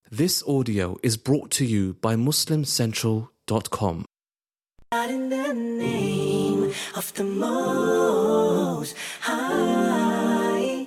This audio is brought to you by MuslimCentral.com. In the name of the Most High.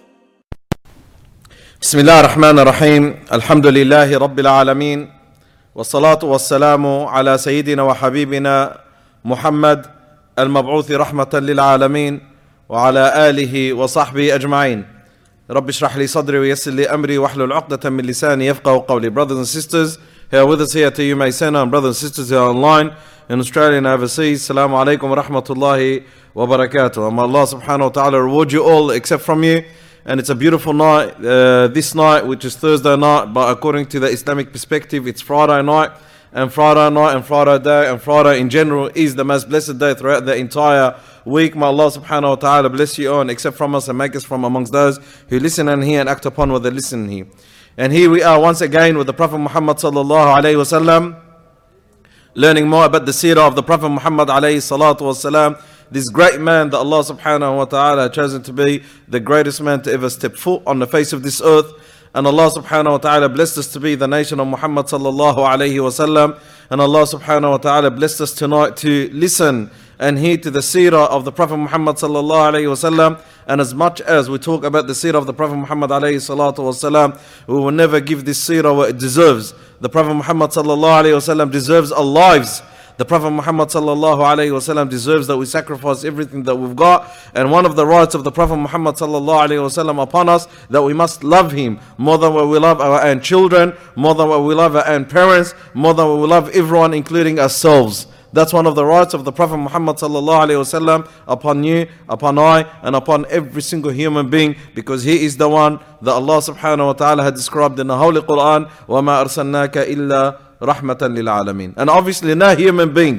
بسم الله الرحمن الرحيم الحمد لله رب العالمين والصلاة والسلام على سيدنا وحبيبنا محمد المبعوث رحمة للعالمين وعلى آله وصحبه أجمعين رب اشرح لي صدري ويسر لي أمري واحلل عقدة من لساني يفقهوا قولي. Brothers and sisters who are with us here to UMA Center, and brothers and sisters who are online in Australia and overseas, Assalamu alaikum wa rahmatullahi wa barakatuh. And may Allah subhanahu wa ta'ala reward you all except from you. And it's a beautiful night, this night, which is Thursday night, but according to the Islamic perspective, it's Friday night, and Friday night, and Friday day, and Friday in general is the most blessed day throughout the entire week. May Allah subhanahu wa ta'ala bless you all, and accept from us and make us from amongst those who listen and hear and act upon what they listen and hear. And here we are once again with the Prophet Muhammad sallallahu alayhi wa sallam, learning more about the seerah of the Prophet Muhammad alayhi salatu wa salam, this great man that Allah subhanahu wa ta'ala has chosen to be the greatest man to ever step foot on the face of this earth. And Allah subhanahu wa ta'ala blessed us to be the nation of Muhammad sallallahu alayhi wa sallam. And Allah subhanahu wa ta'ala blessed us tonight to listen and hear to the seerah of the Prophet Muhammad sallallahu alayhi wa sallam. And as much as we talk about the seerah of the Prophet Muhammad alayhi salatu wa salam, we will never give this seerah what it deserves. The Prophet Muhammad sallallahu alayhi wa sallam deserves our lives. The Prophet Muhammad sallallahu alayhi wa sallam deserves that we sacrifice everything that we've got. And one of the rights of the Prophet Muhammad sallallahu alayhi wa sallam upon us, that we must love him more than what we love our own children, more than what we love our own parents, more than what we love everyone, including ourselves. That's one of the rights of the Prophet Muhammad sallallahu alayhi wa sallam upon you, upon I, and upon every single human being, because he is the one that Allah subhanahu wa ta'ala had described in the Holy Quran, وَمَا أَرْسَلْنَاكَ إِلَّا rahmatan lil alameen. And obviously no human being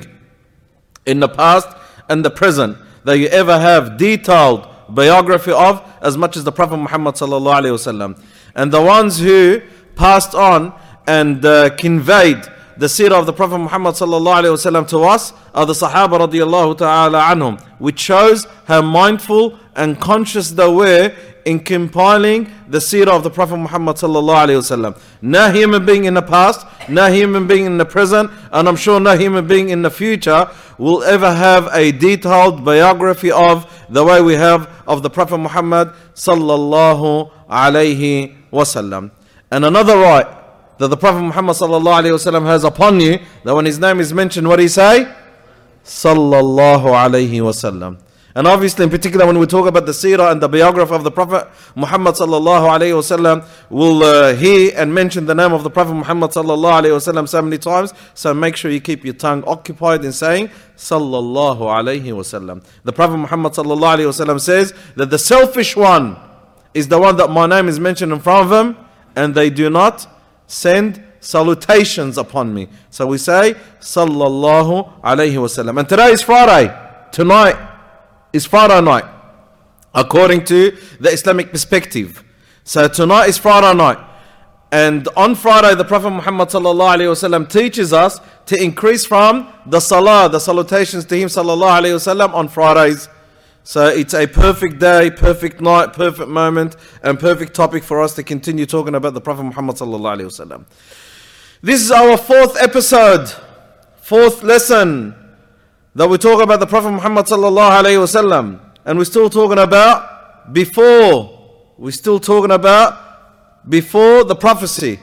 in the past and the present that you ever have detailed biography of as much as the Prophet Muhammad sallallahu alaihi wasallam. And the ones who passed on and conveyed the seerah of the Prophet Muhammad sallallahu alaihi wasallam to us are the Sahaba radiyallahu ta'ala anhum, which shows how mindful and conscious they were in compiling the seerah of the Prophet Muhammad sallallahu alaihi wasallam. No human being in the past, no human being in the present, and I'm sure no human being in the future will ever have a detailed biography of the way we have of the Prophet Muhammad sallallahu alaihi wasallam. And another right that the Prophet Muhammad sallallahu alaihi wasallam has upon you, that when his name is mentioned, what do you say? Sallallahu alaihi wasallam. And obviously, in particular, when we talk about the seerah and the biography of the Prophet Muhammad sallallahu alaihi wasallam, we'll hear and mention the name of the Prophet Muhammad sallallahu alaihi wasallam so many times. So make sure you keep your tongue occupied in saying sallallahu alaihi wasallam. The Prophet Muhammad sallallahu alaihi wasallam says that the selfish one is the one that my name is mentioned in front of him, and they do not send salutations upon me. So we say sallallahu alaihi wasallam. And today is Friday. Tonight is Friday night, according to the Islamic perspective. So tonight is Friday night, and on Friday the Prophet Muhammad sallallahu alaihi wasallam teaches us to increase from the salah, the salutations to him sallallahu alaihi wasallam on Fridays. So it's a perfect day, perfect night, perfect moment, and perfect topic for us to continue talking about the Prophet Muhammad sallallahu alaihi wasallam. This is our fourth episode, fourth lesson that we talk about the Prophet Muhammad sallallahu alaihi wasallam, and we're still talking about before. We're still talking about before the prophecy,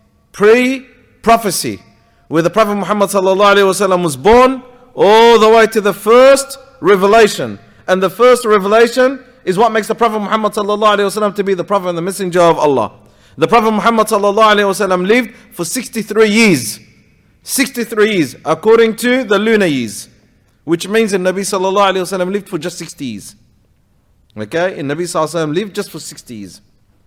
pre-prophecy, where the Prophet Muhammad sallallahu alaihi wasallam was born, all the way to the first revelation. And the first revelation is what makes the Prophet Muhammad sallallahu alaihi wasallam to be the Prophet and the Messenger of Allah. The Prophet Muhammad sallallahu alaihi wasallam lived for 63 years. 63 years, according to the lunar years, which means the Nabi sallallahu alaihi wasallam lived for just 60 years. Okay, and Nabi sallallahu alaihi wasallam lived just for 60 years.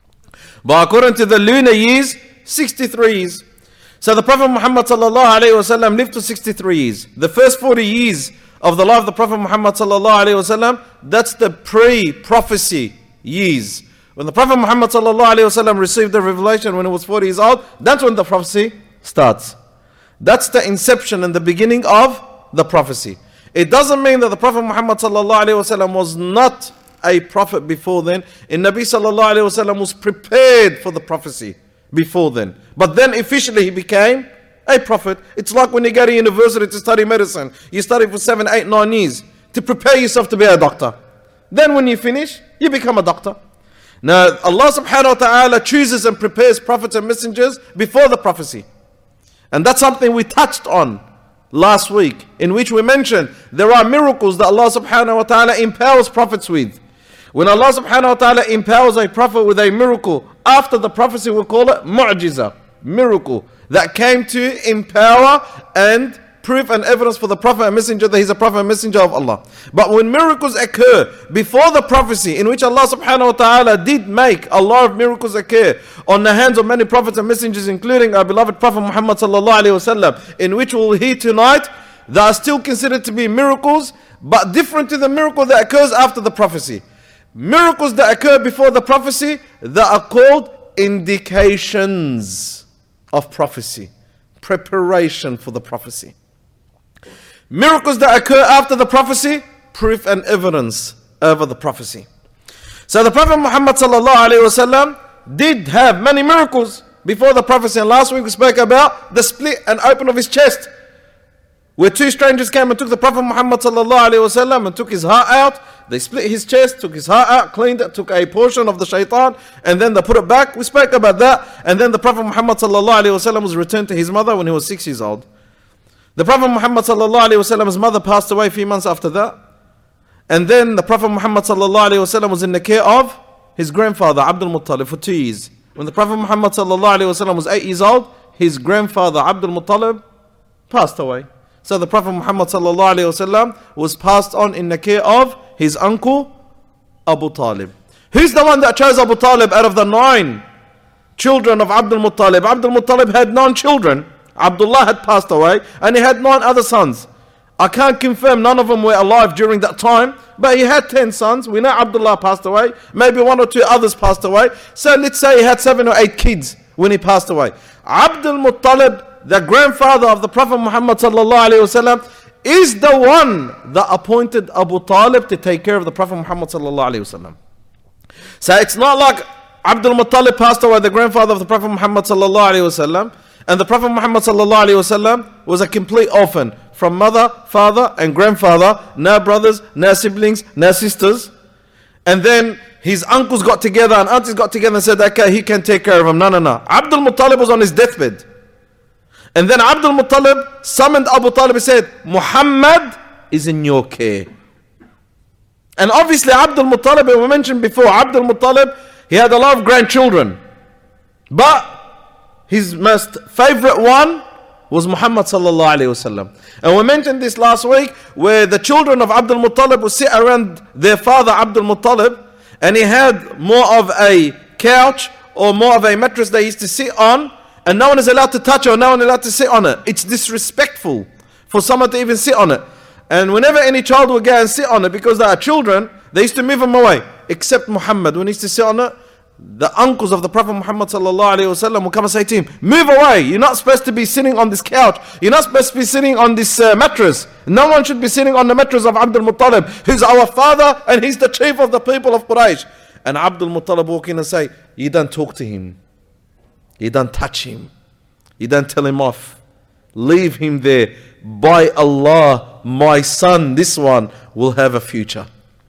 But according to the lunar years, 63 years. So the Prophet Muhammad sallallahu alaihi wasallam lived for 63 years. The first 40 years of the life of the Prophet Muhammad sallallahu alaihi wasallam, that's the pre-prophecy years. When the Prophet Muhammad sallallahu alaihi wasallam received the revelation when he was 40 years old, that's when the prophecy starts. That's the inception and the beginning of the prophecy. It doesn't mean that the Prophet Muhammad sallallahu alaihi wasallam was not a prophet before then. And Nabi sallallahu alaihi wasallam was prepared for the prophecy. before then. But then officially he became a prophet. It's like when you go to university to study medicine. You study for 7, 8, 9 years to prepare yourself to be a doctor. Then when you finish, you become a doctor. Now Allah subhanahu wa ta'ala chooses and prepares prophets and messengers before the prophecy. And that's something we touched on last week, in which we mentioned there are miracles that Allah subhanahu wa ta'ala empowers prophets with. When Allah subhanahu wa ta'ala empowers a prophet with a miracle, after the prophecy we call it mu'jiza, miracle that came to empower and proof and evidence for the prophet and messenger that he's a prophet and messenger of Allah. But when miracles occur before the prophecy, in which Allah subhanahu wa ta'ala did make a lot of miracles occur on the hands of many prophets and messengers, including our beloved Prophet Muhammad sallallahu alaihi wasallam, in which we'll hear tonight, they are still considered to be miracles, but different to the miracle that occurs after the prophecy. Miracles that occur before the prophecy, that are called indications of prophecy, preparation for the prophecy. Miracles that occur after the prophecy, proof and evidence over the prophecy. So the Prophet Muhammad sallallahu alaihi wasallam did have many miracles before the prophecy. And last week we spoke about the split and open of his chest, where two strangers came and took the Prophet Muhammad sallallahu alaihi wasallam and took his heart out. They split his chest, took his heart out, cleaned it, took a portion of the shaitan, and then they put it back. We spoke about that. And then the Prophet Muhammad sallallahu alaihi wasallam was returned to his mother when he was 6 years old. The Prophet Muhammad sallallahu alaihi wasallam's mother passed away a few months after that. And then the Prophet Muhammad sallallahu alaihi wasallam was in the care of his grandfather Abdul Muttalib for 2 years. When the Prophet Muhammad sallallahu alaihi wasallam was 8 years old, his grandfather Abdul Muttalib passed away. So the Prophet Muhammad sallallahu alaihi wasallam was passed on in the care of his uncle Abu Talib. Who's the one that chose Abu Talib out of the 9 children of Abdul Muttalib? Abdul Muttalib had 9 children. Abdullah had passed away and he had 9 other sons. I can't confirm none of them were alive during that time, but he had 10 sons. We know Abdullah passed away. Maybe 1 or 2 others passed away. So let's say he had 7 or 8 kids when he passed away. Abdul Muttalib, the grandfather of the Prophet Muhammad sallallahu alaihi wasallam, is the one that appointed Abu Talib to take care of the Prophet Muhammad sallallahu alaihi wasallam. So it's not like Abdul Muttalib passed away, the grandfather of the Prophet Muhammad sallallahu alaihi wasallam, and the Prophet Muhammad sallallahu alaihi wasallam was a complete orphan from mother, father, and grandfather, no brothers, no siblings, no sisters. And then his uncles got together and aunties got together and said, okay, he can take care of him. No. Abdul Muttalib was on his deathbed. And then Abdul Muttalib summoned Abu Talib and said, Muhammad is in your care. And obviously Abdul Muttalib, we mentioned before, Abdul Muttalib, he had a lot of grandchildren. But his most favorite one was Muhammad sallallahu alayhi wasallam. And we mentioned this last week, where the children of Abdul Muttalib would sit around their father Abdul Muttalib, and he had more of a couch or more of a mattress they used to sit on, and no one is allowed to touch it or no one is allowed to sit on it. It's disrespectful for someone to even sit on it. And whenever any child would go and sit on it, because they are children, they used to move them away. Except Muhammad, when he used to sit on it, the uncles of the Prophet Muhammad sallallahu alaihi wasallam will come and say to him, move away, you're not supposed to be sitting on this couch, you're not supposed to be sitting on this mattress. No one should be sitting on the mattress of Abdul Muttalib, who's our father and he's the chief of the people of Quraysh. And Abdul Muttalib walk in and say, you don't talk to him, you don't touch him, you don't tell him off, leave him there. By Allah, my son, this one will have a future.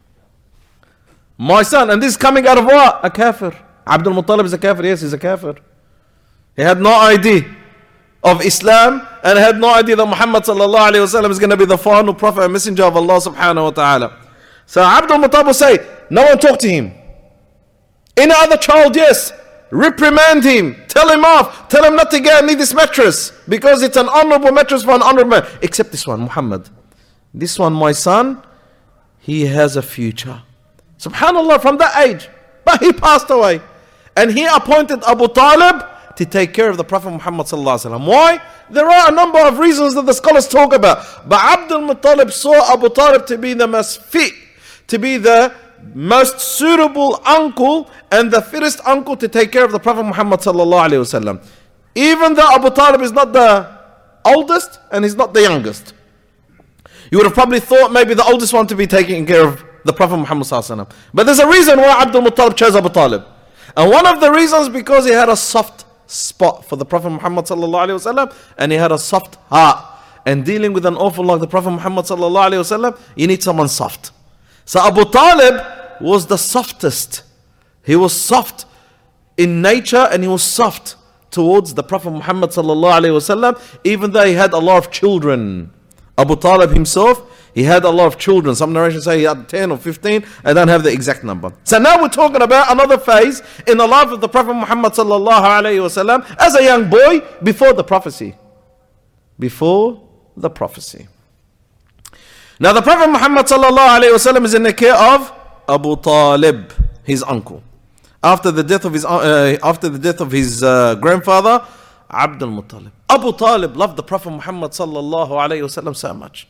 My son, and this is coming out of what? A kafir. Abdul Muttalib is a kafir. Yes, he's a kafir. He had no idea of Islam and had no idea that Muhammad sallallahu alayhi wasallam is going to be the final prophet and messenger of Allah subhanahu wa ta'ala. So Abdul Muttalib will say, no one talk to him. Any other child, yes, reprimand him, tell him off, tell him not to go and need this mattress because it's an honorable mattress for an honorable man. Except this one, Muhammad. This one, my son, he has a future. Subhanallah, from that age. But he passed away. And he appointed Abu Talib to take care of the Prophet Muhammad sallallahu alaihi wasallam. Why? There are a number of reasons that the scholars talk about. But Abdul Muttalib saw Abu Talib to be the most fit, to be the most suitable uncle and the fittest uncle to take care of the Prophet Muhammad sallallahu alaihi wasallam. Even though Abu Talib is not the oldest and he's not the youngest. You would have probably thought maybe the oldest one to be taking care of the Prophet Muhammad sallallahu alaihi wasallam. But there's a reason why Abdul Muttalib chose Abu Talib. And one of the reasons because he had a soft spot for the Prophet Muhammad sallallahu alaihi wasallam, and he had a soft heart. And dealing with an orphan like the Prophet Muhammad sallallahu alaihi wasallam, you need someone soft. So Abu Talib was the softest. He was soft in nature, and he was soft towards the Prophet Muhammad sallallahu alaihi wasallam, even though he had a lot of children. Abu Talib himself, he had a lot of children. Some narrations say he had 10 or 15. I don't have the exact number. So now we're talking about another phase in the life of the Prophet Muhammad sallallahu alaihi wasallam as a young boy before the prophecy. Before the prophecy. Now the Prophet Muhammad sallallahu alaihi wasallam is in the care of Abu Talib, his uncle. After the death of his grandfather, Abdul Muttalib. Abu Talib loved the Prophet Muhammad sallallahu alaihi wasallam so much.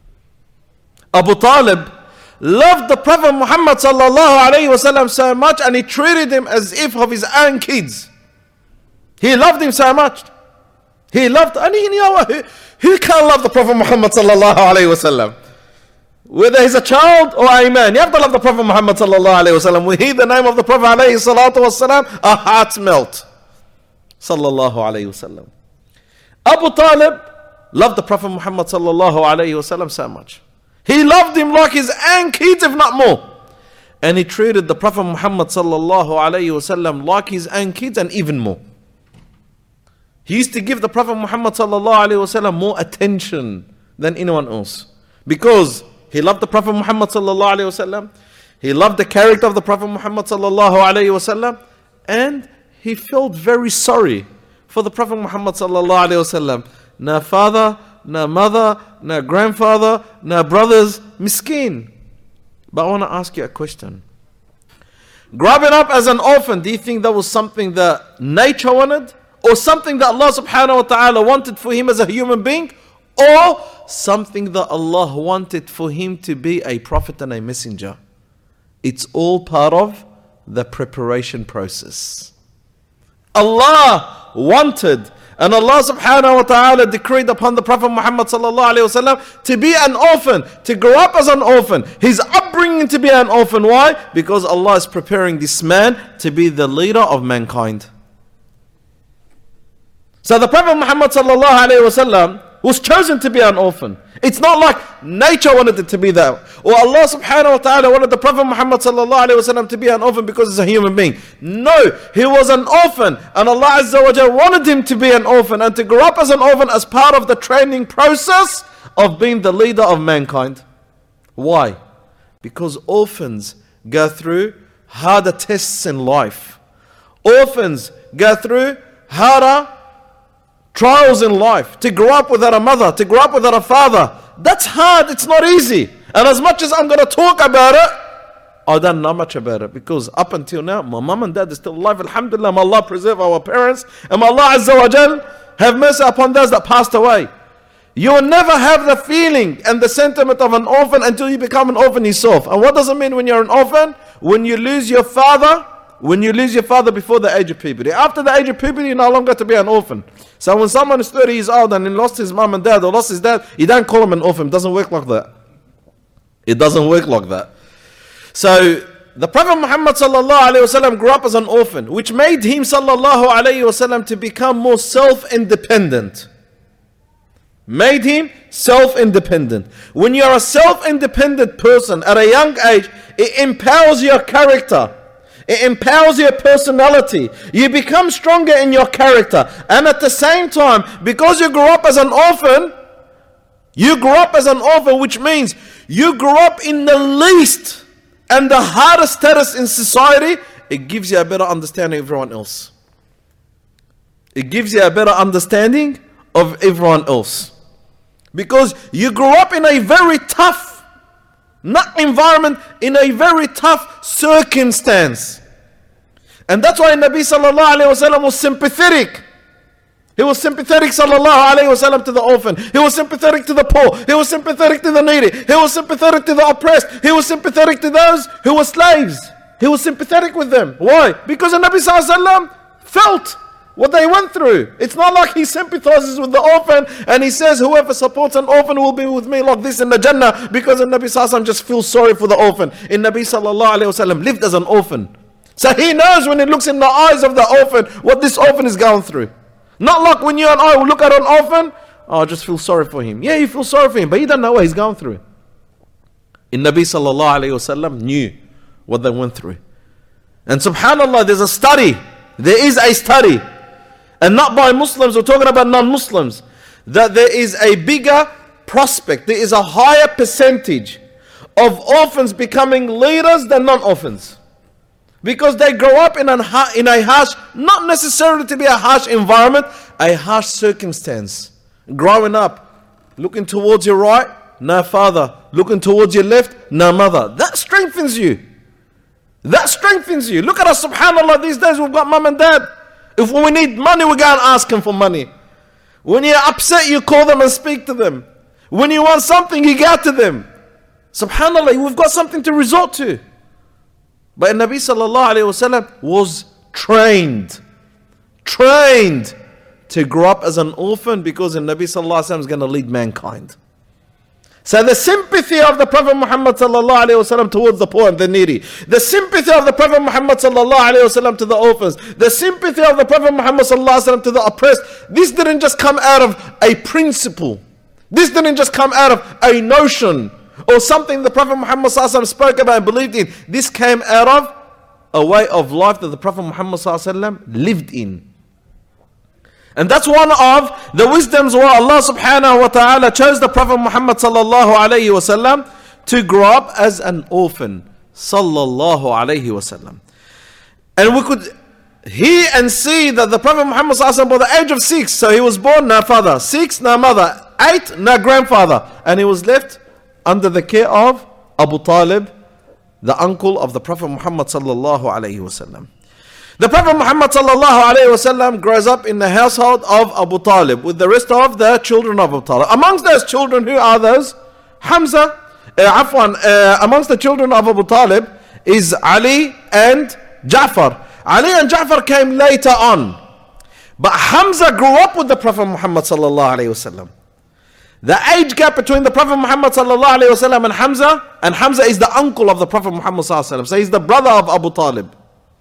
Abu Talib loved the Prophet Muhammad sallallahu alaihi wasallam so much, and he treated him as if of his own kids. He loved him so much. He loved, and you know what? Who can't love the Prophet Muhammad sallallahu alaihi wasallam? Whether he's a child or a man, you have to love the Prophet Muhammad sallallahu alaihi wasallam. When we hear the name of the Prophet alayhi salatu wasalam, our hearts melt. Sallallahu alaihi wasallam. Abu Talib loved the Prophet Muhammad sallallahu alaihi wasallam so much. He loved him like his own kids, if not more. And he treated the Prophet Muhammad sallallahu alaihi wasallam like his own kids, and even more. He used to give the Prophet Muhammad sallallahu alaihi wasallam more attention than anyone else, because he loved the Prophet Muhammad sallallahu alaihi wasallam. He loved the character of the Prophet Muhammad sallallahu alaihi wasallam, and he felt very sorry for the Prophet Muhammad sallallahu alaihi wasallam. No father, no mother, no grandfather, no brothers, miskin. But I want to ask you a question. Growing up as an orphan, do you think that was something that nature wanted, or something that Allah subhanahu wa ta'ala wanted for him as a human being, or something that Allah wanted for him to be a prophet and a messenger? It's all part of the preparation process. Allah wanted, and Allah subhanahu wa ta'ala decreed upon the Prophet Muhammad sallallahu alaihi wasallam to be an orphan, to grow up as an orphan. His upbringing to be an orphan. Why? Because Allah is preparing this man to be the leader of mankind. So the Prophet Muhammad sallallahu alaihi wasallam was chosen to be an orphan. It's not like nature wanted it to be that, or Allah subhanahu wa ta'ala wanted the Prophet Muhammad sallallahu alaihi wasallam to be an orphan because he's a human being. No, he was an orphan, and Allah Azza wa Jalla wanted him to be an orphan and to grow up as an orphan as part of the training process of being the leader of mankind. Why? Because orphans go through harder tests in life. Orphans go through harder trials in life. To grow up without a mother, to grow up without a father, that's hard, it's not easy. And as much as I'm going to talk about it, I don't know much about it, because up until now, my mom and dad is still alive. Alhamdulillah, may Allah preserve our parents, and may Allah Azza wa Jal have mercy upon those that passed away. You will never have the feeling and the sentiment of an orphan until you become an orphan yourself. And what does it mean when you're an orphan? When you lose your father, before the age of puberty. After the age of puberty, you're no longer to be an orphan. So when someone is 30 years old and he lost his mom and dad, or lost his dad, you don't call him an orphan. It doesn't work like that. It doesn't work like that. So the Prophet Muhammad sallallahu alaihi wasallam grew up as an orphan, which made him sallallahu alaihi wasallam to become more self-independent. Made him self-independent. When you're a self-independent person at a young age, it empowers your character. It empowers your personality. You become stronger in your character. And at the same time, because you grew up as an orphan, which means you grew up in the least and the hardest status in society, it gives you a better understanding of everyone else. It gives you a better understanding of everyone else. Because you grew up in a very tough, not environment, in a very tough circumstance. And that's why Nabi sallallahu alayhi wasallam was sympathetic. He was sympathetic sallallahu alayhi wasallam to the orphan. He was sympathetic to the poor. He was sympathetic to the needy. He was sympathetic to the oppressed. He was sympathetic to those who were slaves. He was sympathetic with them. Why? Because the Nabi sallallahu alayhi wasallam felt what they went through. It's not like he sympathizes with the orphan and he says, whoever supports an orphan will be with me like this in the Jannah, because the Nabi sallallahu alayhi wasallam just feels sorry for the orphan. And Nabi sallallahu alayhi wasallam lived as an orphan. So he knows when he looks in the eyes of the orphan what this orphan is going through. Not like when you and I will look at an orphan, oh, I just feel sorry for him. Yeah, you feel sorry for him, but you don't know what he's going through. And Nabi sallallahu alayhi wasallam knew what they went through. And subhanAllah, there's a study. There is a study. And not by Muslims, we're talking about non-Muslims. That there is a bigger prospect. There is a higher percentage of orphans becoming leaders than non-orphans. Because they grow up in a harsh, not necessarily to be a harsh environment, a harsh circumstance. Growing up, looking towards your right, no father. Looking towards your left, no mother. That strengthens you. That strengthens you. Look at us, subhanAllah, these days we've got mum and dad. If we need money, we go and ask them for money. When you're upset, you call them and speak to them. When you want something, you go to them. SubhanAllah, we've got something to resort to. But Nabi sallallahu alayhi wasallam was trained to grow up as an orphan, because the Nabi sallallahu alayhi wasallam is going to lead mankind. So the sympathy of the Prophet Muhammad sallallahu alayhi wasallam towards the poor and the needy, the sympathy of the Prophet Muhammad sallallahu alayhi wasallam to the orphans, the sympathy of the Prophet Muhammad sallallahu alayhi wasallam to the oppressed, this didn't just come out of a principle. This didn't just come out of a notion or something the Prophet Muhammad sallallahu alayhi wasallam spoke about and believed in. This came out of a way of life that the Prophet Muhammad sallallahu alayhi wasallam lived in. And that's one of the wisdoms where Allah subhanahu wa ta'ala chose the Prophet Muhammad sallallahu alayhi wa sallam to grow up as an orphan. Sallallahu alayhi wa sallam. And we could hear and see that the Prophet Muhammad sallallahu alayhi wa sallam, by the age of 6, so he was born, no father. 6, no mother. 8, no grandfather. And he was left under the care of Abu Talib, the uncle of the Prophet Muhammad sallallahu alayhi wa sallam. The Prophet Muhammad sallallahu alayhi wasallam grows up in the household of Abu Talib with the rest of the children of Abu Talib. Amongst those children, who are those? Hamza, amongst the children of Abu Talib is Ali and Ja'far. Ali and Ja'far came later on. But Hamza grew up with the Prophet Muhammad sallallahu alayhi wasallam. The age gap between the Prophet Muhammad sallallahu alayhi wasallam and Hamza is the uncle of the Prophet Muhammad sallallahu alayhi wasallam. So he's the brother of Abu Talib.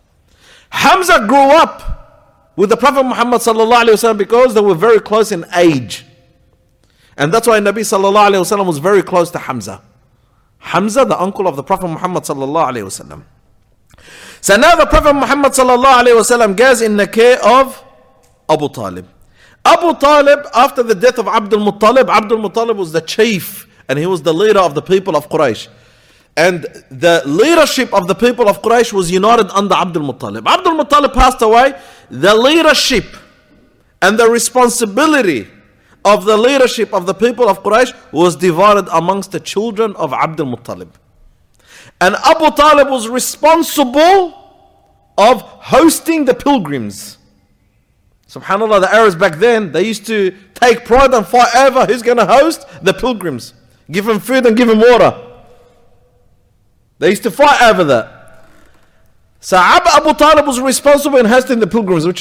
Hamza grew up with the Prophet Muhammad sallallahu alaihi wasallam because they were very close in age. And that's why Nabi sallallahu alaihi wasallam was very close to Hamza. Hamza, the uncle of the Prophet Muhammad sallallahu alaihi wasallam. So now the Prophet Muhammad sallallahu alaihi wasallam goes in the care of Abu Talib. Abu Talib, after the death of Abdul Muttalib was the chief and he was the leader of the people of Quraysh. And the leadership of the people of Quraysh was united under Abdul Muttalib. Abdul Muttalib passed away. The leadership and the responsibility of the leadership of the people of Quraysh was divided amongst the children of Abdul Muttalib. And Abu Talib was responsible of hosting the pilgrims. SubhanAllah, the Arabs back then, they used to take pride and fight over who's going to host the pilgrims. Give them food and give them water. They used to fight over that. So Abu Talib was responsible in hosting the pilgrims, which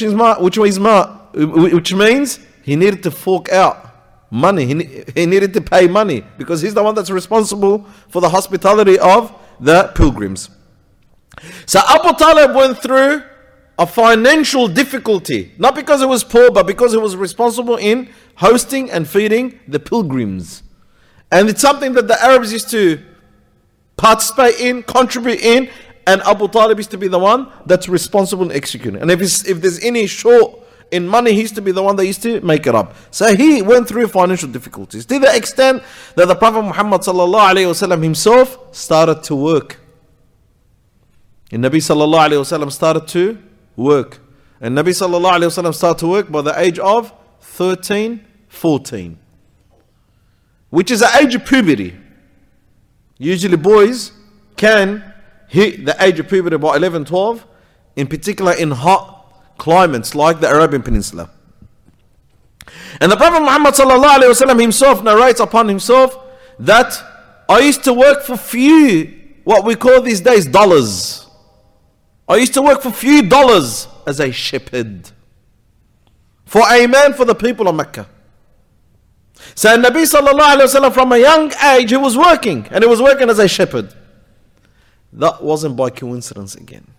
means he needed to fork out money. He needed to pay money because he's the one that's responsible for the hospitality of the pilgrims. So Abu Talib went through a financial difficulty, not because he was poor, but because he was responsible in hosting and feeding the pilgrims. And it's something that the Arabs used to participate in, contribute in, and Abu Talib used to be the one that's responsible in executing. And if there's any short in money, he used to be the one that used to make it up. So he went through financial difficulties to the extent that the Prophet Muhammad sallallahu alaihi wasallam himself started to work. And Nabi sallallahu alaihi wasallam started to work. And Nabi sallallahu alaihi wasallam started to work by the age of 13, 14, which is the age of puberty. Usually boys can hit the age of puberty by 11, 12, in particular in hot climates like the Arabian Peninsula. And the Prophet Muhammad sallallahu alaihi wasallam himself narrates upon himself that I used to work for few, what we call these days dollars. I used to work for few dollars as a shepherd for a man for the people of Mecca. So Nabi sallallahu alayhi wa sallam, from a young age, he was working, and he was working as a shepherd. That wasn't by coincidence again.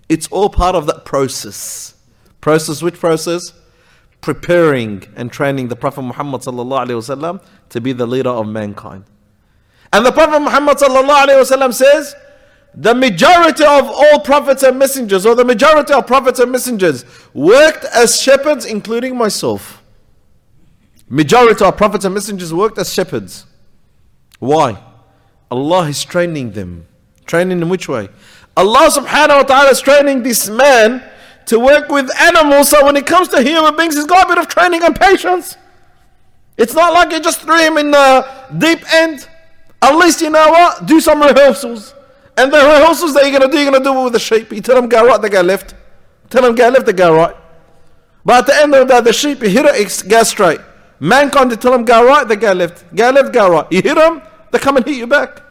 It's all part of that process. Process, which process? Preparing and training the Prophet Muhammad sallallahu alaihi wasallam to be the leader of mankind. And the Prophet Muhammad sallallahu alaihi wasallam says, the majority of all prophets and messengers, or the majority of prophets and messengers, worked as shepherds, including myself. Majority of prophets and messengers worked as shepherds. Why? Allah is training them. Training in which way? Allah subhanahu wa ta'ala is training this man to work with animals, so when it comes to human beings, he's got a bit of training and patience. It's not like you just threw him in the deep end. At least, you know what? Do some rehearsals. And the rehearsals that you're going to do, you're going to do it with the sheep. You tell them go right, they go left. Tell them go left, they go right. But at the end of the day, the sheep, you hit it, go straight. Mankind, you tell them go right, they go left. Go left, go right. You hit them, they come and hit you back.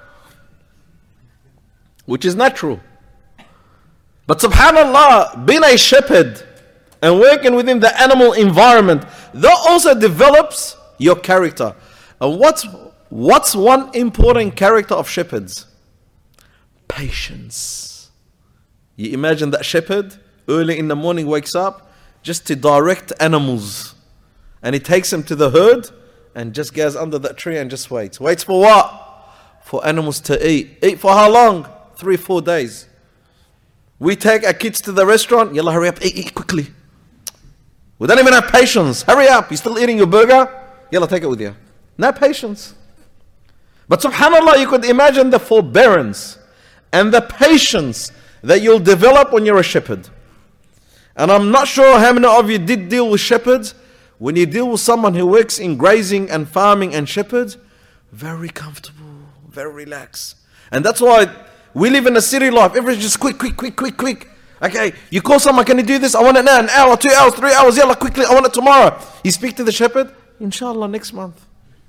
Which is natural. But subhanAllah, being a shepherd and working within the animal environment, that also develops your character. And what's one important character of shepherds? Patience. You imagine that shepherd early in the morning wakes up just to direct animals. And he takes them to the herd and just goes under that tree and just waits. Waits for what? For animals to eat. Eat for how long? 3-4 days. We take our kids to the restaurant. Yalla, hurry up, eat quickly. We don't even have patience. Hurry up, you're still eating your burger? Yalla, take it with you. No patience. But subhanAllah, you could imagine the forbearance and the patience that you'll develop when you're a shepherd. And I'm not sure how many of you did deal with shepherds. When you deal with someone who works in grazing and farming and shepherds, very comfortable, very relaxed. And that's why we live in a city life. Everything's just quick. Okay, you call someone, can you do this? I want it now, an hour, 2 hours, 3 hours. Yalla, quickly, I want it tomorrow. You speak to the shepherd, inshallah, next month.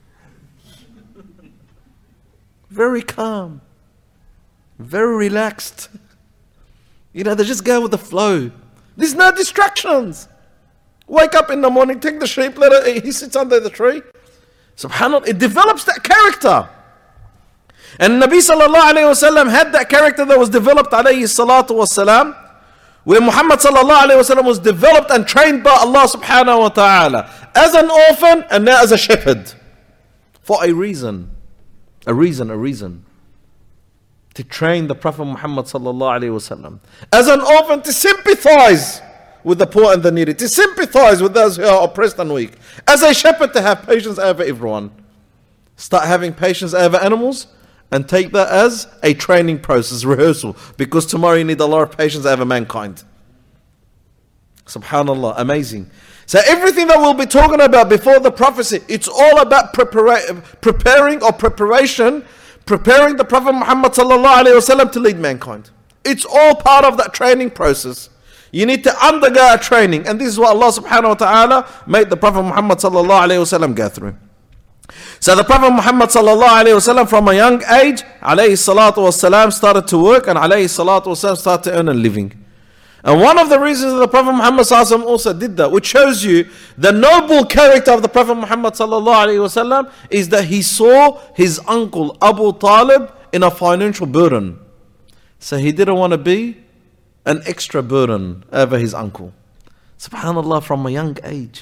Very calm. Very relaxed. You know, they just go with the flow. There's no distractions. Wake up in the morning, take the sheep, let it eat. He sits under the tree. SubhanAllah, it develops that character. And Nabi sallallahu alayhi wasallam had that character that was developed alayhi salatu wasalam, where Muhammad sallallahu alayhi wasallam was developed and trained by Allah subhanahu wa ta'ala as an orphan and now as a shepherd. For a reason. A reason. To train the Prophet Muhammad sallallahu alayhi wasallam. As an orphan, to sympathize with the poor and the needy. To sympathize with those who are oppressed and weak. As a shepherd, to have patience over everyone. Start having patience over animals. And take that as a training process, rehearsal. Because tomorrow you need a lot of patience over mankind. SubhanAllah, amazing. So everything that we'll be talking about before the prophecy, it's all about preparing the Prophet Muhammad sallallahu alaihi wasallam to lead mankind. It's all part of that training process. You need to undergo a training. And this is what Allah subhanahu wa ta'ala made the Prophet Muhammad sallallahu alaihi wasallam go through. So the Prophet Muhammad sallallahu alayhi wasallam from a young age, alayhi salatu wasalam, started to work and alayhi salatu wasalam started to earn a living. And one of the reasons that the Prophet Muhammad sallallahu alayhi wasallam also did that, which shows you the noble character of the Prophet Muhammad sallallahu alayhi wasallam, is that he saw his uncle Abu Talib in a financial burden. So he didn't want to be an extra burden over his uncle. SubhanAllah, from a young age.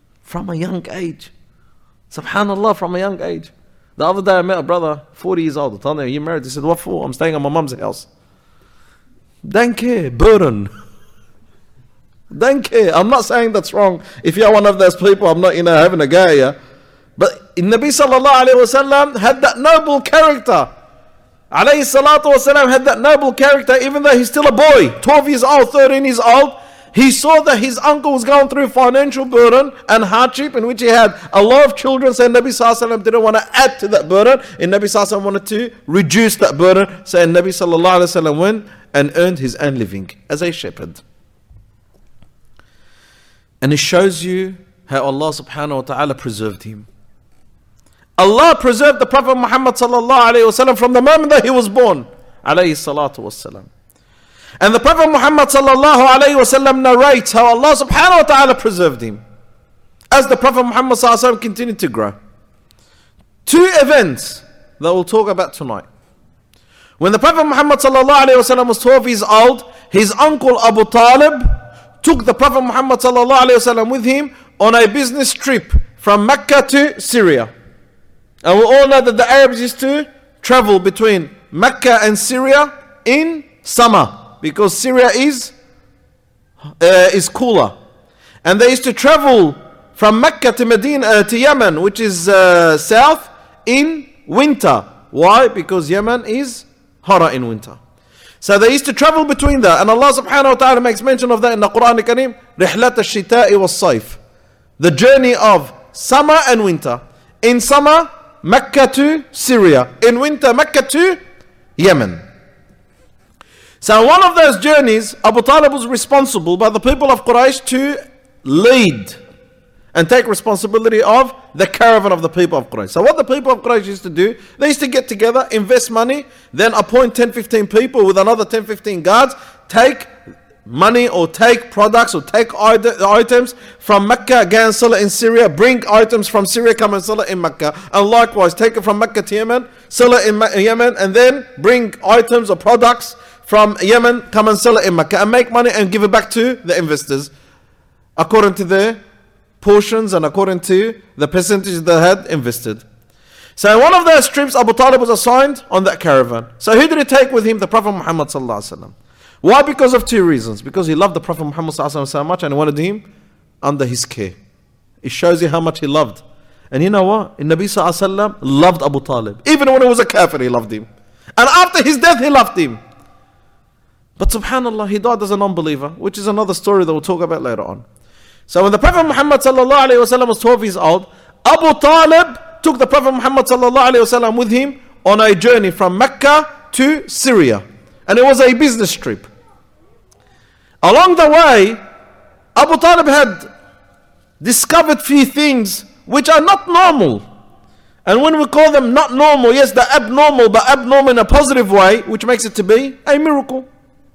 SubhanAllah, from a young age. The other day I met a brother, 40 years old. I told him, are you married? He said, what for? I'm staying at my mum's house. Don't care, burden. Don't care. I'm not saying that's wrong. If you're one of those people, I'm not, having a go at you. But Nabi sallallahu alayhi wasallam had that noble character. Alayhi salatu wasallam had that noble character, even though he's still a boy, 12 years old, 13 years old. He saw that his uncle was going through financial burden and hardship in which he had a lot of children. So Nabi sallallahu alayhi wasallam didn't want to add to that burden. And Nabi sallallahu alayhi wasallam wanted to reduce that burden. So Nabi sallallahu alayhi wasallam went and earned his own living as a shepherd. And it shows you how Allah subhanahu wa ta'ala preserved him. Allah preserved the Prophet Muhammad sallallahu alayhi wasallam from the moment that he was born. Alayhi salatu wasalam. And the Prophet Muhammad sallallahu alayhi wasallam narrates how Allah subhanahu wa ta'ala preserved him as the Prophet Muhammad sallallahu alayhi wasallam continued to grow. 2 events that we'll talk about tonight. When the Prophet Muhammad sallallahu alayhi wasallam was 12 years old, his uncle Abu Talib took the Prophet Muhammad sallallahu alaihi wasallam with him on a business trip from Mecca to Syria. And we all know that the Arabs used to travel between Mecca and Syria in summer because Syria is cooler. And they used to travel from Mecca to Medina to Yemen, which is south, in winter. Why? Because Yemen is hotter in winter. So they used to travel between that. And Allah subhanahu wa ta'ala makes mention of that in the Quran al-Kareem. رِحْلَةَ الشِّتَاءِ وَالصَّيْفِ. The journey of summer and winter. In summer, Mecca to Syria. In winter, Mecca to Yemen. So one of those journeys, Abu Talib was responsible by the people of Quraysh to lead and take responsibility of the caravan of the people of Quraysh. So what the people of Quraysh used to do, they used to get together, invest money, then appoint 10-15 people with another 10-15 guards, take money or take products or take items from Mecca, go and sell it in Syria, bring items from Syria, come and sell it in Mecca, and likewise take it from Mecca to Yemen, sell it in Yemen, and then bring items or products from Yemen, come and sell it in Mecca, and make money and give it back to the investors according to their portions and according to the percentage they had invested. So in one of those trips, Abu Talib was assigned on that caravan. So who did he take with him? The Prophet Muhammad sallallahu alaihi wasallam. Why? Because of two reasons. Because he loved the Prophet Muhammad sallallahu alaihi wasallam so much and he wanted him under his care. It shows you how much he loved. And you know what? Nabi sallallahu alaihi wasallam loved Abu Talib. Even when he was a kafir, he loved him. And after his death, he loved him. But subhanallah, he died as a non-believer, which is another story that we'll talk about later on. So when the Prophet Muhammad sallallahu alaihi wasallam was 12 years old, Abu Talib took the Prophet Muhammad sallallahu alaihi wasallam with him on a journey from Mecca to Syria. And it was a business trip. Along the way, Abu Talib had discovered few things which are not normal. And when we call them not normal, yes, they're abnormal, but abnormal in a positive way, which makes it to be a miracle.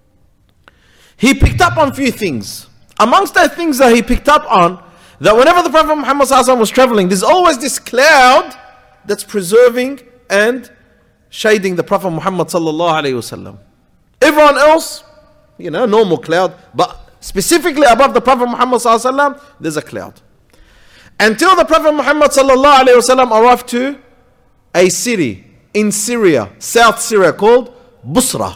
He picked up on few things. Amongst the things that he picked up on, that whenever the Prophet Muhammad was traveling, there's always this cloud that's preserving and shading the Prophet Muhammad sallallahu alaihi wasallam. Everyone else, normal cloud, but specifically above the Prophet Muhammad sallallahu alaihi wasallam, there's a cloud. Until the Prophet Muhammad sallallahu alaihi wasallam arrived to a city in Syria, South Syria, called Busra.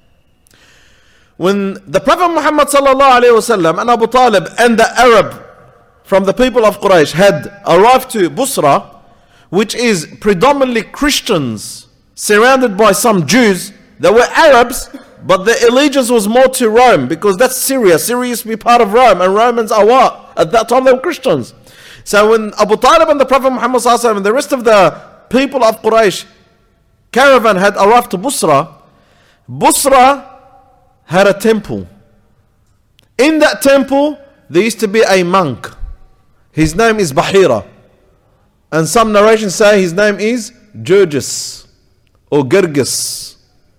When the Prophet Muhammad sallallahu alaihi wasallam and Abu Talib and the Arab from the people of Quraysh had arrived to Busra, which is predominantly Christians surrounded by some Jews that were Arabs, but their allegiance was more to Rome because that's Syria. Syria used to be part of Rome, and Romans are what? At that time they were Christians. So when Abu Talib and the Prophet Muhammad sallallahu alaihi wasallam and the rest of the people of Quraysh caravan had arrived to Busra, Busra had a temple. In that temple, there used to be a monk. His name is Bahira. And some narrations say his name is Gerges or Gerges.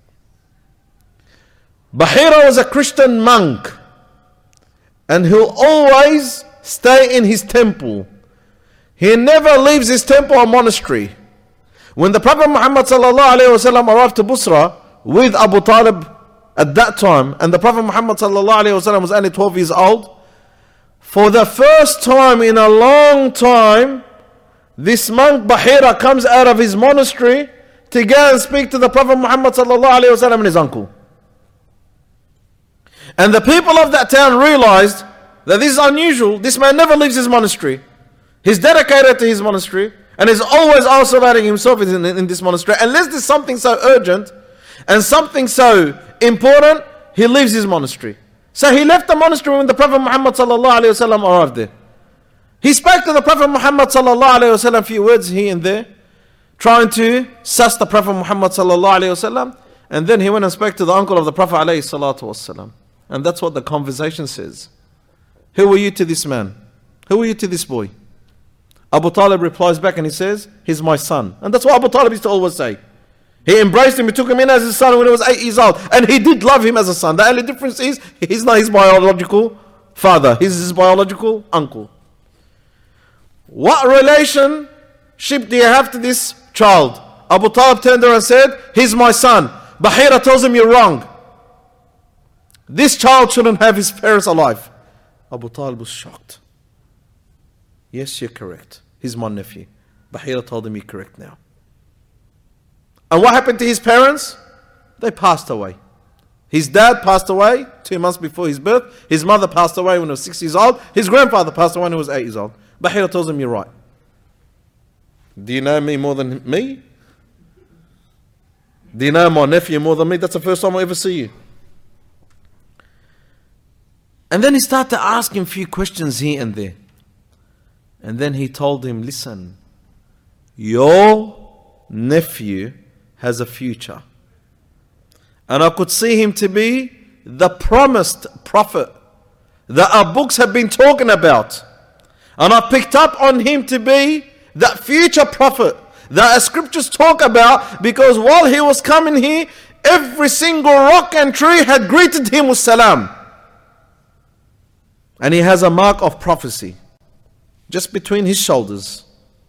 Bahira was a Christian monk. And he'll always stay in his temple. He never leaves his temple or monastery. When the Prophet Muhammad sallallahu alaihi wasallam arrived to Busra with Abu Talib at that time, and the Prophet Muhammad sallallahu alaihi wasallam was only 12 years old, for the first time in a long time, this monk Bahira comes out of his monastery to go and speak to the Prophet Muhammad sallallahu alaihi wasallam and his uncle. And the people of that town realized that this is unusual. This man never leaves his monastery. He's dedicated to his monastery and is always isolating himself in this monastery. Unless there's something so urgent and something so important, he leaves his monastery. So he left the monastery when the Prophet Muhammad sallallahu alaihi wasallam arrived there. He spoke to the Prophet Muhammad sallallahu alaihi wasallam a few words here and there, trying to suss the Prophet Muhammad sallallahu alaihi wasallam, and then he went and spoke to the uncle of the Prophet alaihi salatu wasallam. And that's what the conversation says. Who are you to this man? Who are you to this boy? Abu Talib replies back and he says, he's my son. And that's what Abu Talib used to always say. He embraced him, he took him in as his son when he was 8 years old. And he did love him as a son. The only difference is, he's not his biological father. He's his biological uncle. What relationship do you have to this child? Abu Talib turned around and said, he's my son. Bahira tells him you're wrong. This child shouldn't have his parents alive. Abu Talib was shocked. Yes, you're correct. He's my nephew. Bahira told him, you're correct now. And what happened to his parents? They passed away. His dad passed away 2 months before his birth. His mother passed away when he was 6 years old. His grandfather passed away when he was 8 years old. Bahira tells him, you're right. Do you know me more than me? Do you know my nephew more than me? That's the first time I ever see you. And then he started to ask him a few questions here and there. And then he told him, listen, your nephew has a future. And I could see him to be the promised prophet that our books have been talking about. And I picked up on him to be that future prophet that our scriptures talk about, because while he was coming here, every single rock and tree had greeted him with salam. And he has a mark of prophecy just between his shoulders.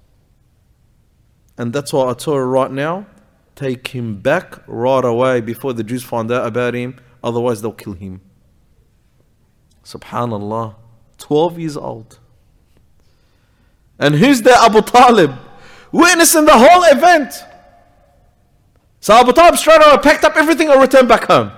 And that's why I tell you right now, take him back right away before the Jews find out about him, otherwise they'll kill him. Subhanallah, 12 years old. And who's there? Abu Talib, witnessing the whole event. So Abu Talib straight away packed up everything and returned back home.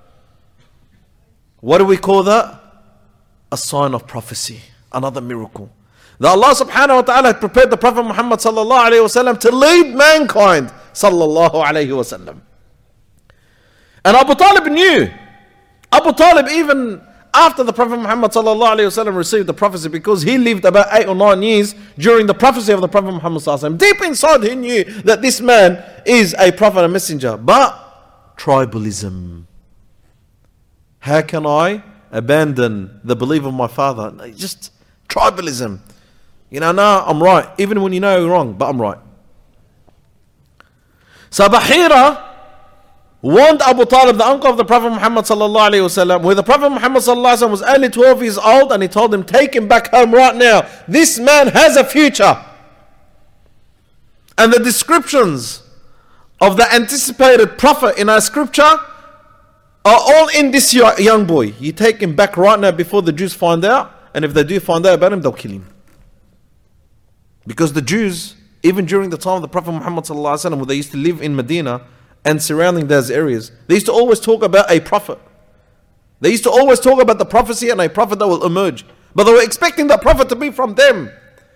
What do we call that? A sign of prophecy, another miracle. That Allah subhanahu wa ta'ala had prepared the Prophet Muhammad sallallahu alayhi wa sallam to lead mankind sallallahu alayhi wa sallam. And Abu Talib knew. Abu Talib, even after the Prophet Muhammad sallallahu alayhi wa sallam received the prophecy, because he lived about 8 or 9 years during the prophecy of the Prophet Muhammad sallallahu alayhi wa sallam, deep inside he knew that this man is a prophet and messenger. But tribalism. How can I abandon the belief of my father? Just tribalism. You know, no, I'm right. Even when you know you're wrong, but I'm right. So Bahira warned Abu Talib, the uncle of the Prophet Muhammad sallallahu alayhi wasallam, where the Prophet Muhammad sallallahu alayhi wasallam was only 12 years old, and he told him, take him back home right now. This man has a future. And the descriptions of the anticipated prophet in our scripture are all in this young boy. You take him back right now before the Jews find out, and if they do find out about him, they'll kill him. Because the Jews, even during the time of the Prophet Muhammad sallallahu alaihi wasallam, where they used to live in Medina and surrounding those areas, they used to always talk about a prophet. They used to always talk about the prophecy and a prophet that will emerge. But they were expecting that prophet to be from them,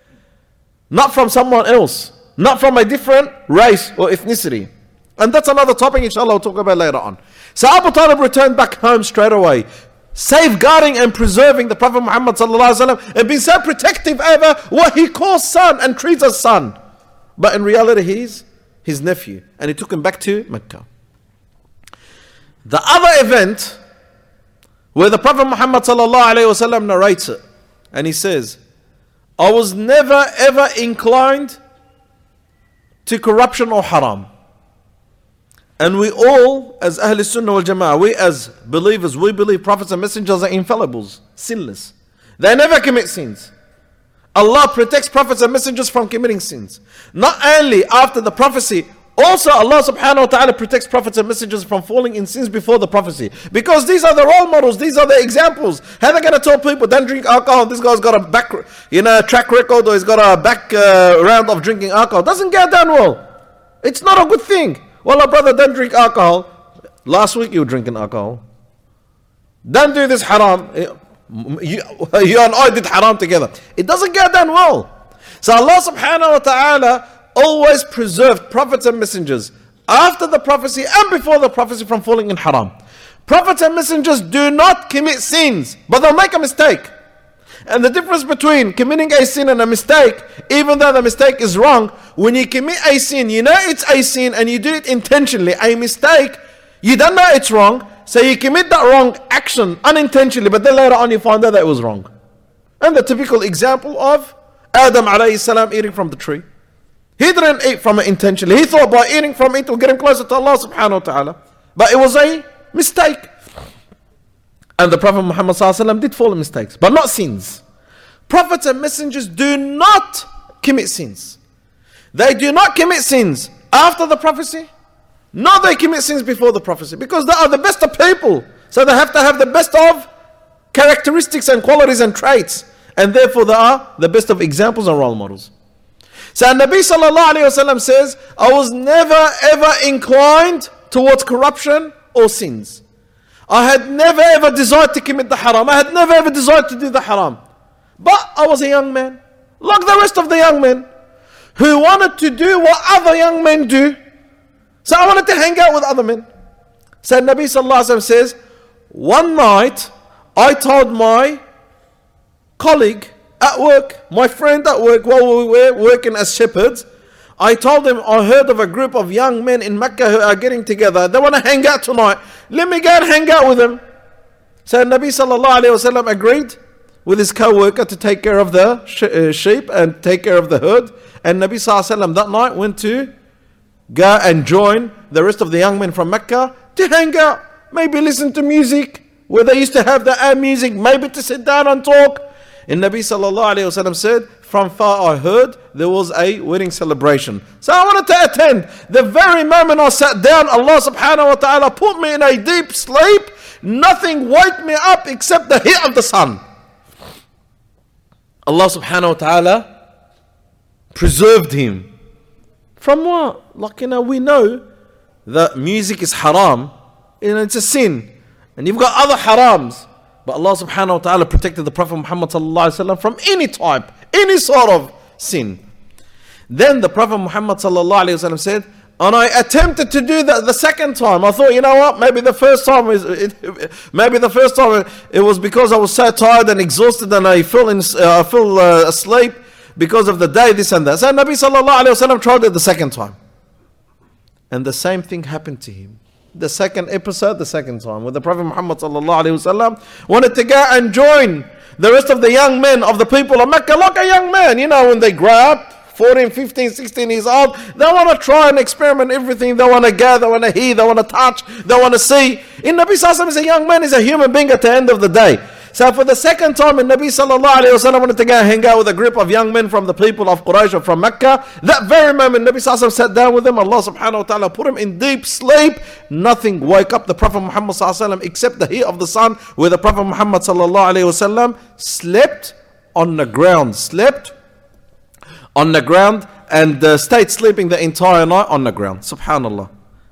not from someone else, not from a different race or ethnicity. And that's another topic inshallah we'll talk about later on. So Abu Talib returned back home straight away, safeguarding and preserving the Prophet Muhammad sallallahu alaihi wasallam, and being so protective over what he calls son and treats as son. But in reality he's his nephew, and he took him back to Mecca. The other event where the Prophet Muhammad sallallahu alaihi wasallam narrates it, and he says, I was never ever inclined to corruption or haram. And we all, as Ahl Sunnah wal Jama'ah, we as believers, we believe prophets and messengers are infallibles, sinless. They never commit sins. Allah protects prophets and messengers from committing sins. Not only after the prophecy, also Allah subhanahu wa ta'ala protects prophets and messengers from falling in sins before the prophecy. Because these are the role models, these are the examples. How are they going to tell people, don't drink alcohol, this guy's got a track record, or he's got a background of drinking alcohol. Doesn't go down well. It's not a good thing. Well, brother, don't drink alcohol. Last week you were drinking alcohol. Don't do this haram. You and I did haram together. It doesn't go down well. So Allah subhanahu wa ta'ala always preserved prophets and messengers after the prophecy and before the prophecy from falling in haram. Prophets and messengers do not commit sins, but they'll make a mistake. And the difference between committing a sin and a mistake, even though the mistake is wrong, when you commit a sin, you know it's a sin and you do it intentionally. A mistake, you don't know it's wrong, so you commit that wrong action unintentionally, but then later on you find out that it was wrong. And the typical example of Adam alayhi salam eating from the tree. He didn't eat from it intentionally. He thought by eating from it will get him closer to Allah subhanahu wa ta'ala. But it was a mistake. And the Prophet Muhammad sallallahu alaihi wasallam did fall in mistakes, but not sins. Prophets and messengers do not commit sins. They do not commit sins after the prophecy, nor they commit sins before the prophecy, because they are the best of people. So they have to have the best of characteristics and qualities and traits. And therefore they are the best of examples and role models. So Nabi sallallahu alayhi wasallam says, I was never ever inclined towards corruption or sins. I had never ever desired to commit the haram. I had never ever desired to do the haram. But I was a young man, like the rest of the young men, who wanted to do what other young men do. So I wanted to hang out with other men. So Nabi sallallahu alayhi wasallam says, one night I told my colleague at work, my friend at work, while we were working as shepherds, I told him, I heard of a group of young men in Mecca who are getting together. They want to hang out tonight. Let me go and hang out with them. So Nabi sallallahu alayhi wasallam agreed with his co-worker to take care of the sheep and take care of the herd. And Nabi sallallahu alayhi wasallam that night went to go and join the rest of the young men from Mecca to hang out. Maybe listen to music where they used to have their own music. Maybe to sit down and talk. And Nabi sallallahu alayhi wasallam said, from far I heard there was a wedding celebration. So I wanted to attend. The very moment I sat down, Allah subhanahu wa ta'ala put me in a deep sleep. Nothing woke me up except the heat of the sun. Allah subhanahu wa ta'ala preserved him. From what? Like, we know that music is haram. It's a sin. And you've got other harams. But Allah subhanahu wa ta'ala protected the Prophet Muhammad sallallahu alaihi wasallam from any type, any sort of sin. Then the Prophet Muhammad sallallahu alaihi wasallam said, and I attempted to do that the second time. I thought, you know what? Maybe the first time it was because I was so tired and exhausted and I fell asleep because of the day, this and that. So Nabi sallallahu alaihi wasallam tried it the second time, and the same thing happened to him. The second episode, the second time, where the Prophet Muhammad sallallahu alaihi wasallam wanted to go and join the rest of the young men of the people of Mecca, like a young man, when they grow up, 14, 15, 16 years old, they want to try and experiment everything. They want to go, they want to hear, they want to touch, they want to see. In Nabi sallallahu alaihi wasallam is a young man, is a human being at the end of the day. So for the second time, Nabi sallallahu alaihi wasallam wanted to go hang out with a group of young men from the people of Quraysh or from Mecca. That very moment, Nabi sallallahu alaihi wasallam sat down with them. Allah subhanahu wa ta'ala put him in deep sleep. Nothing woke up the Prophet Muhammad sallallahu alaihi wasallam except the heat of the sun, where the Prophet Muhammad sallallahu alaihi wasallam slept on the ground, and stayed sleeping the entire night on the ground. Subhanallah.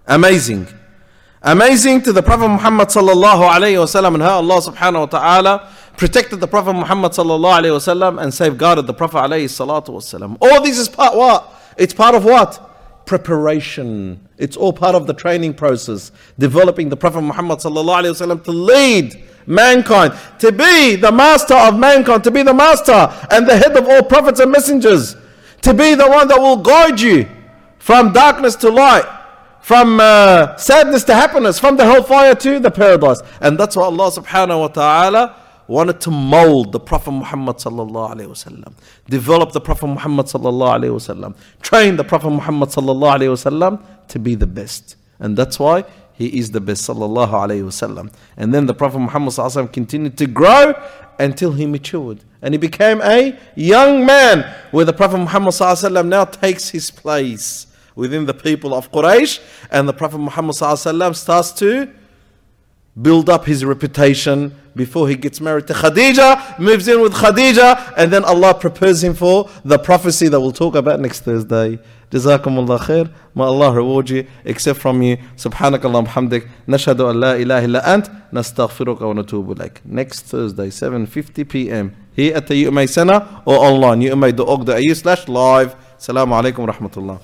Amazing to the Prophet Muhammad sallallahu alayhi wasallam, and how Allah subhanahu wa ta'ala protected the Prophet Muhammad sallallahu alayhi wasallam and safeguarded the Prophet alayhi salatu wasallam. All this is part what? It's part of what? Preparation. It's all part of the training process. Developing the Prophet Muhammad sallallahu alayhi wasallam to lead mankind, to be the master of mankind, to be the master and the head of all prophets and messengers, to be the one that will guide you from darkness to light, from sadness to happiness, from the hellfire to the paradise. And that's what Allah subhanahu wa ta'ala wanted to mold the Prophet Muhammad sallallahu alayhi wasallam, develop the Prophet Muhammad sallallahu alayhi wasallam, train the Prophet Muhammad sallallahu alayhi wasallam to be the best. And that's why he is the best sallallahu alayhi wasallam. And then the Prophet Muhammad sallallahu alayhi wasallam continued to grow until he matured. And he became a young man, where the Prophet Muhammad sallallahu alayhi wasallam now takes his place within the people of Quraysh, and the Prophet Muhammad ﷺ starts to build up his reputation before he gets married to Khadija, moves in with Khadija, and then Allah prepares him for the prophecy that we'll talk about next Thursday. Jazakumullah khair. May Allah reward you, except from you. Subhanakallah hamdik. Nashhadu an la ilaha illa ant. Nastaghfiruka wa natubu ilaik. Next Thursday, 7:50 p.m. here at the UMA Center or online, uma.org.au/live. Assalamu alaikum wa rahmatullah.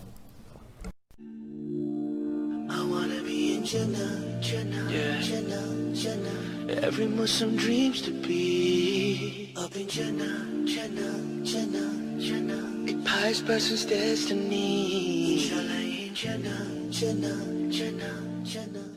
Every Muslim dreams to be up in Jannah, Jannah, Jannah, Jannah. A pious person's destiny. Inshallah in Jannah, Jannah, Jannah, Jannah.